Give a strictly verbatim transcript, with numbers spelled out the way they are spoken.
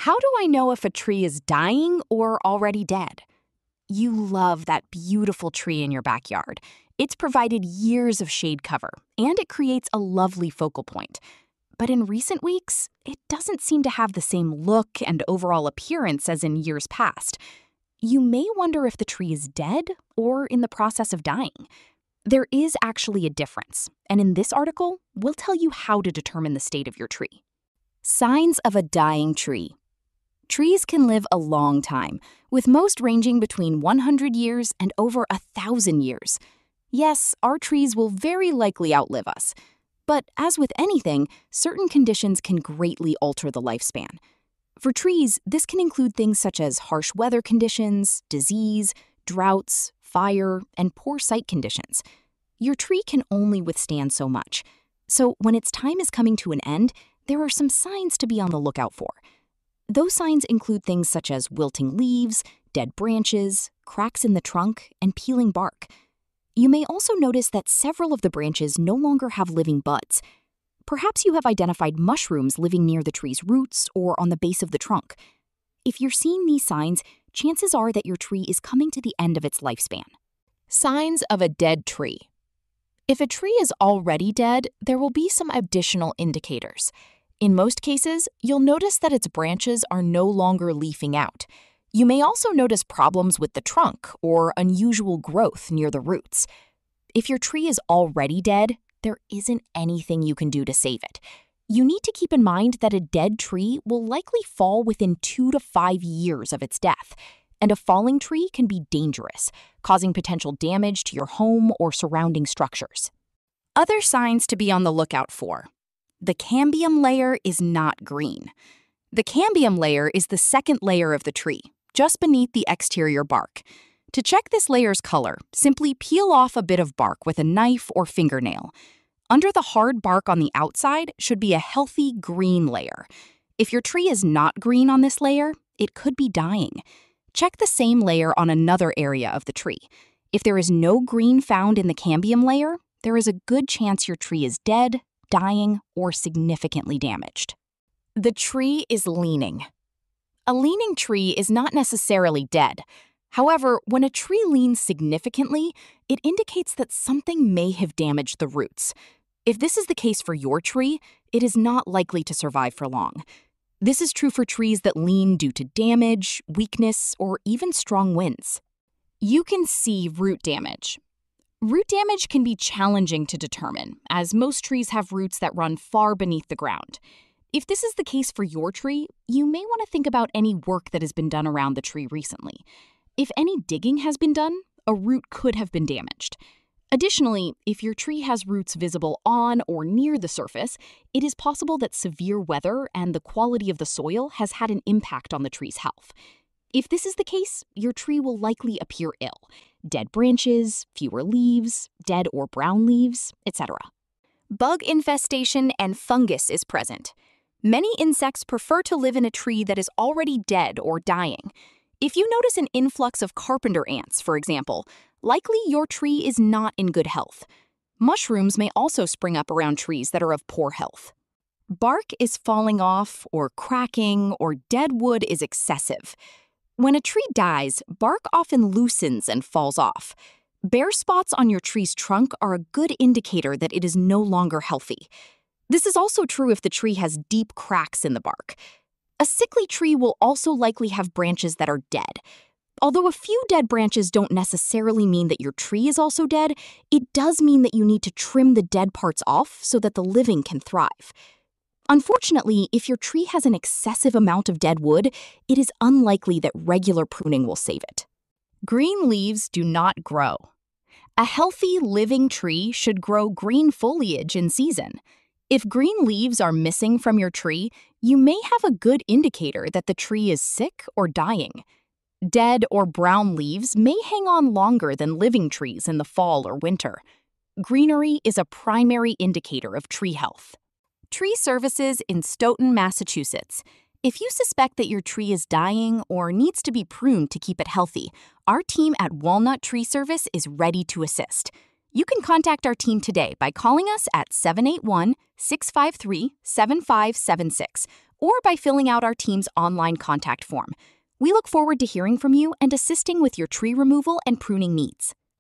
How do I know if a tree is dying or already dead? You love that beautiful tree in your backyard. It's provided years of shade cover, and it creates a lovely focal point. But in recent weeks, it doesn't seem to have the same look and overall appearance as in years past. You may wonder if the tree is dead or in the process of dying. There is actually a difference, and in this article, we'll tell you how to determine the state of your tree. Signs of a dying tree. Trees can live a long time, with most ranging between one hundred years and over one thousand years. Yes, our trees will very likely outlive us. But as with anything, certain conditions can greatly alter the lifespan. For trees, this can include things such as harsh weather conditions, disease, droughts, fire, and poor sight conditions. Your tree can only withstand so much. So when its time is coming to an end, there are some signs to be on the lookout for. Those signs include things such as wilting leaves, dead branches, cracks in the trunk, and peeling bark. You may also notice that several of the branches no longer have living buds. Perhaps you have identified mushrooms living near the tree's roots or on the base of the trunk. If you're seeing these signs, chances are that your tree is coming to the end of its lifespan. Signs of a dead tree. If a tree is already dead, there will be some additional indicators. In most cases, you'll notice that its branches are no longer leafing out. You may also notice problems with the trunk or unusual growth near the roots. If your tree is already dead, there isn't anything you can do to save it. You need to keep in mind that a dead tree will likely fall within two to five years of its death, and a falling tree can be dangerous, causing potential damage to your home or surrounding structures. Other signs to be on the lookout for. The cambium layer is not green. The cambium layer is the second layer of the tree, just beneath the exterior bark. To check this layer's color, simply peel off a bit of bark with a knife or fingernail. Under the hard bark on the outside should be a healthy green layer. If your tree is not green on this layer, it could be dying. Check the same layer on another area of the tree. If there is no green found in the cambium layer, there is a good chance your tree is dead, dying, or significantly damaged. The tree is leaning. A leaning tree is not necessarily dead. However, when a tree leans significantly, it indicates that something may have damaged the roots. If this is the case for your tree, it is not likely to survive for long. This is true for trees that lean due to damage, weakness, or even strong winds. You can see root damage. Root damage can be challenging to determine, as most trees have roots that run far beneath the ground. If this is the case for your tree, you may want to think about any work that has been done around the tree recently. If any digging has been done, a root could have been damaged. Additionally, if your tree has roots visible on or near the surface, it is possible that severe weather and the quality of the soil has had an impact on the tree's health. If this is the case, your tree will likely appear ill. Dead branches, fewer leaves, dead or brown leaves, et cetera. Bug infestation and fungus is present. Many insects prefer to live in a tree that is already dead or dying. If you notice an influx of carpenter ants, for example, likely your tree is not in good health. Mushrooms may also spring up around trees that are of poor health. Bark is falling off, or cracking, or dead wood is excessive. When a tree dies, bark often loosens and falls off. Bare spots on your tree's trunk are a good indicator that it is no longer healthy. This is also true if the tree has deep cracks in the bark. A sickly tree will also likely have branches that are dead. Although a few dead branches don't necessarily mean that your tree is also dead, it does mean that you need to trim the dead parts off so that the living can thrive. Unfortunately, if your tree has an excessive amount of dead wood, it is unlikely that regular pruning will save it. Green leaves do not grow. A healthy, living tree should grow green foliage in season. If green leaves are missing from your tree, you may have a good indicator that the tree is sick or dying. Dead or brown leaves may hang on longer than living trees in the fall or winter. Greenery is a primary indicator of tree health. Tree Services in Stoughton, Massachusetts. If you suspect that your tree is dying or needs to be pruned to keep it healthy, our team at Walnut Tree Service is ready to assist. You can contact our team today by calling us at seven eight one, six five three, seven five seven six or by filling out our team's online contact form. We look forward to hearing from you and assisting with your tree removal and pruning needs.